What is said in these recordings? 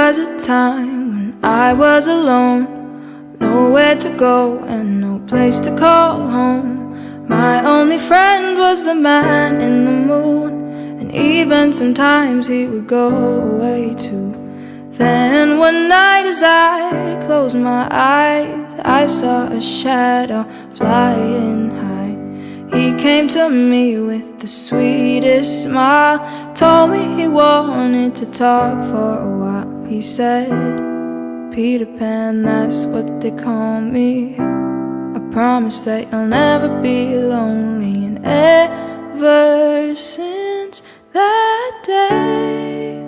was a time when I was alone, nowhere to go and no place to call home. My only friend was the man in the moon, and even sometimes he would go away too. Then one night as I closed my eyes, I saw a shadow flying high. He came to me with the sweetest smile, told me he wanted to talk for a while. He said, "Peter Pan, that's what they call me. I promise that you'll never be lonely." And ever since that day,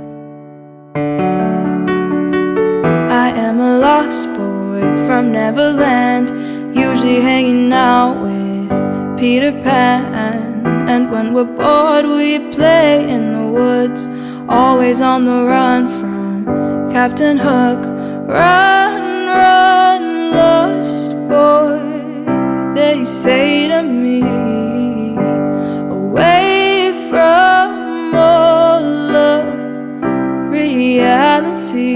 I am a lost boy from Neverland, usually hanging out with Peter Pan. And when we're bored we play in the woods, always on the run from Captain Hook. Run, run, lost boy, they say to me, away from all of reality.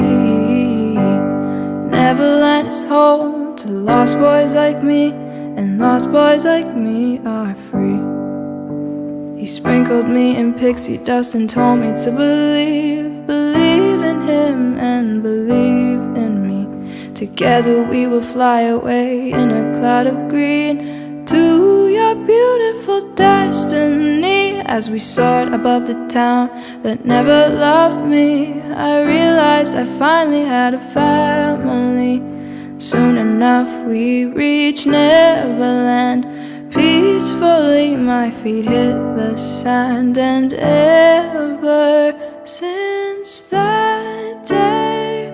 Neverland is home to lost boys like me, and lost boys like me are free. He sprinkled me in pixie dust and told me to believe in him and believe in me. Together we will fly away in a cloud of green to your beautiful destiny. As we soared above the town that never loved me, I realized I finally had a family. Soon enough we reached Neverland. Peacefully my feet hit the sand, and ever since that day,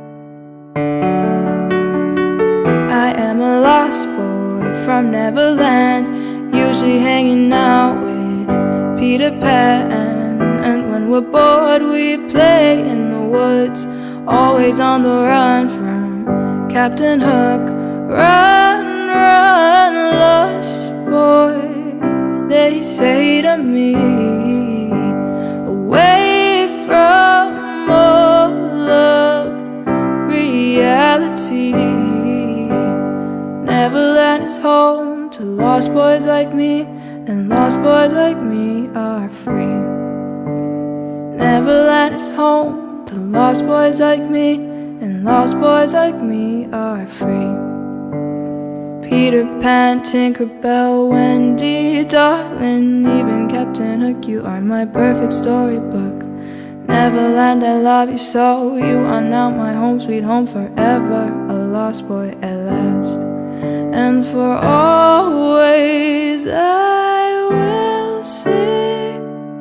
I am a lost boy from Neverland, usually hanging out with Peter Pan. And when we're bored we play in the woods, always on the run from Captain Hook. Run, run, lost boy, they say to me, away from all of reality. Neverland is home to lost boys like me, and lost boys like me are free. Neverland is home to lost boys like me, and lost boys like me are free. Peter Pan, Tinker Bell, Wendy, darling, even Captain Hook, you are my perfect storybook. Neverland, I love you so, you are now my home, sweet home forever, a lost boy at last. And for always I will sing,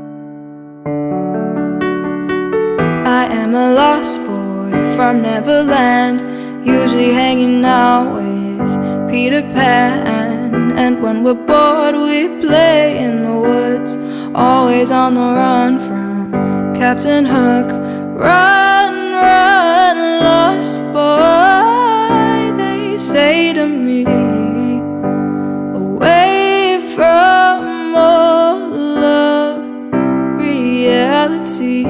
I am a lost boy from Neverland, usually hanging out with Peter Pan. And when we're bored we play in the woods, always on the run from Captain Hook. Run, run, lost boy, they say to me, away from all of reality.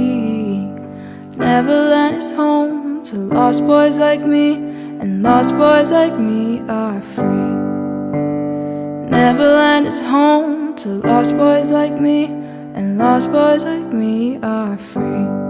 Neverland is home to lost boys like me, and lost boys like me are free. Neverland is home to lost boys like me, and lost boys like me are free.